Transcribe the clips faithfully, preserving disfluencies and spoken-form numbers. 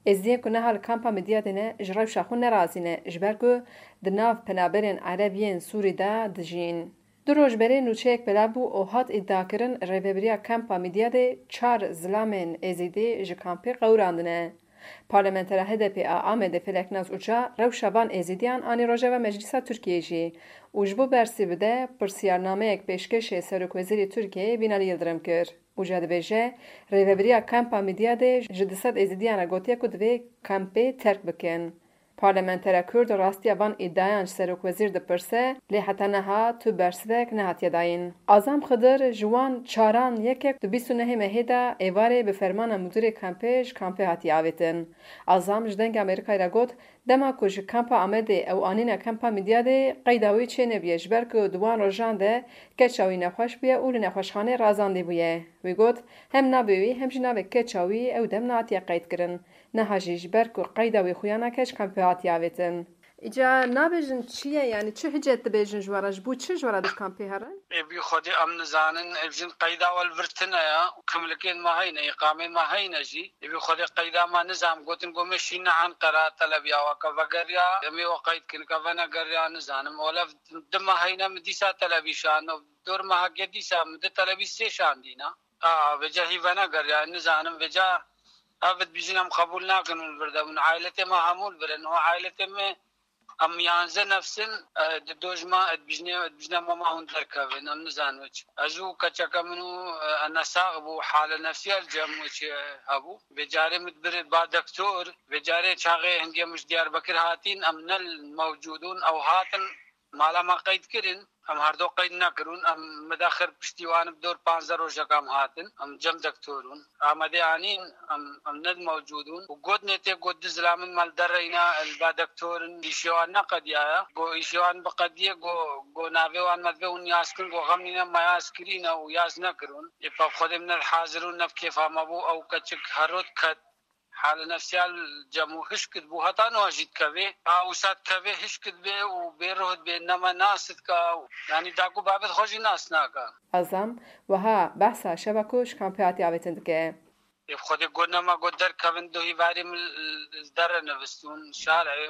ازیه که نهال کامپا مدیادنه جرایب شاخون نرازینه جبرگو دناف پنابرین عربیین سوری دا دجین. دو روز بره نوچهک بلابو او هات ادعا کرن ریبریا کامپا مدیاده چار زلامن ازیده جکامپی قوراندنه. پارلمانتر هدپی آمده فلکناز اوچا رو شبان ازیدیان آنی روژه و مجلس ترکیه جی. اوجبو برسی بده پرسیارنامه یک پیشکش سرک وزیر ترکیه بینالی یلدرم کرد. اوجا دبیجه ریبریا کامپا مدیاده جدسد ازیدیان گوتیا کدوی کامپی ترک بکن. پارلمانتر کرد راستی وان ادعایان سرک وزیر دپرسه لی حتی نها تو برسوک نهات یداین. آزام خضر جوان چاران یکک دو بیست و نه مهدا ایواره به فرمان مدیر کمپیج کمپی هاتی آویتن. آزام جدنگ امریکای را گفت دما کج کمپا آمده او آنینا کمپا مدیاده قیداوی چه نبیش برک دوان روزان ده کچاوی نخوش بیه اول نخوشخانه رازانده بیه. وی گفت هم نبیوی هم جناب کچاوی او دم ناتی قید کرن. نهاجیش برک قیداوی خویانا کچ کمپی هاتی آویتن. ایجا نبیجن چیه یعنی چه حجت بیجن جوارش بود چه جوارا در کمپی هرن؟ بی خودی امن زانن ابزن قیدا والورتنا یا کملکین ما هینا اقامه ما هینا جی بی خودی قیدا ما نظام گوتن گمشین عن قرار طلبیا و کفگریا می وقید کن کفنا گریا نظام ولا دم هینا مدیسا طلبیشان دور ما گدیسا مد طلبی سیشان دینا آ وجهی ونا گریا نظام وجه ابد بیزنم قبول نکنن بردم عائلته ما همول برن هو عائلته میں ام یانزه نفسن دوجما بجنه بجنه ما هون دركبن ام نزانوچ ازو كچكمنو انا صاغبو حاله نفسيه الجموچ ابو بجاره مدبر با دكتور بجاره چاغه هنگه مش ديار بكر هاتين ام نل موجودون او هاتن مالا ما قید کرن ام هر دو قید نکرون ام مداخر پشتیوان بدور پانزده روز کام هاتن ام جم دکتورون آمده آنین ام ام ند موجودون و گود نته گود زلامن مال درينا البا دکتورن ایشوان نقدیا گو ایشوان بقدیه گو گو ناویوان مدبون یاسکن گو غمنا ما یاسکرین او یاس نکرون اپا خودم من الحاضرون نف كيف مابو او کچک هرود کد حال نفسيال جمو هشكت بو هتا نواجد كوي او سات كوي هشكت بي و بيرود بي نما ناست كا يعني داكو بابت خوشي ناس ناكا ازم وها بحثا شبكوش كامبياتي آويتندكي يب خودي قلنا ما قدر كوين دوهي باري من الدر نفستون شارعي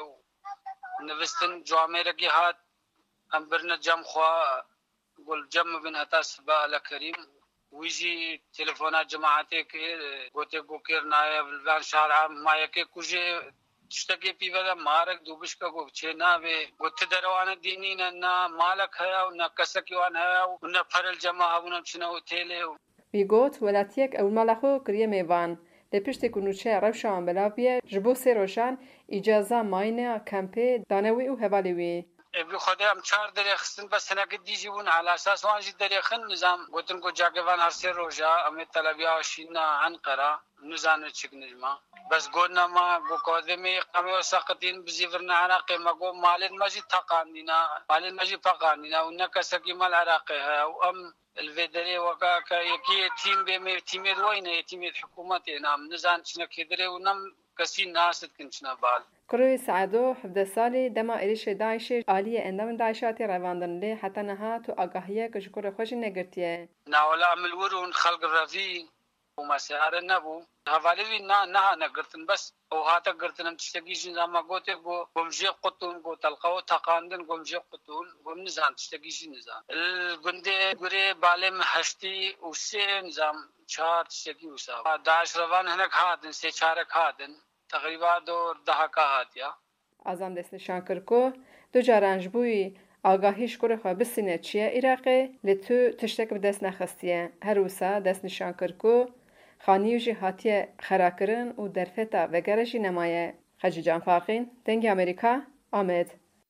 نفستن جوامي رقي هات امبرنا جم خوا قل جم بن هتا سبا لكريم ويجي تلفونات جماعتي كي قوتي قوكير نايا بالبان شارع ما يكي كوجي تشتكي في بلا مارك دوبش کا کو چنا به قوت دروانه دينينا نا مالك هيا ونا كسكي وان هيا ونا فرل جماعه ونم شنو تيله بيگوت ولاتيك او مالخو كريه ميوان لپشت کنوچه روشان بلاویه جبو سه روشان اجازه ماینه کمپی دانوی و هوالوی ابي خدام چار درخستن بس هناك ديجيون على اساس وانجي درخن نظام قلتن کو جاگوان هر سه روجا ام طلبيا شينا عنقره نزان تشك نجما بس قلنا ما بقدمي قاموا ساقطين بزيفرنا عراقي ما قو مال المجي تقانينا مال المجي فقانينا ونك سكي مال عراقي وام الفيدري وكا كي تيم بي تيم وين تيم حكومتنا نزان شنك يدري ونم كسي ناس كنشنا بال کروی سعدو حفظ سالی دما ایش داعش عالیه اندام داعشاتی رواندن لی حتی نها تو آگاهیه که شکر خوش نگرتیه ناولا عمل ورون خلق رفی وما سعر نبو حوالی نا نها نگرتن بس او هاتا گرتنم تشتگی جنزاما گوته گو گمجی قطون گو تلقاو تقاندن گمجی قطون گم نزان تشتگی جنزام الگنده گوری بالم هشتی و سه نظام چهار تشتگی وسا داعش روان هنک هاتن سه چارک هاتن تقریبا دور ده که هاتیا ازم دست نشان کرکو دو جارنج بوی آگاهیش کره خواه بسینه چیه ایراقه لتو تشتک به دست نخستیه هر وسا دست نشان کرکو خانیوشی هاتیه خراکرن و درفتا وگرشی نمایه خجی جان فاقین دنگ امریکا آمد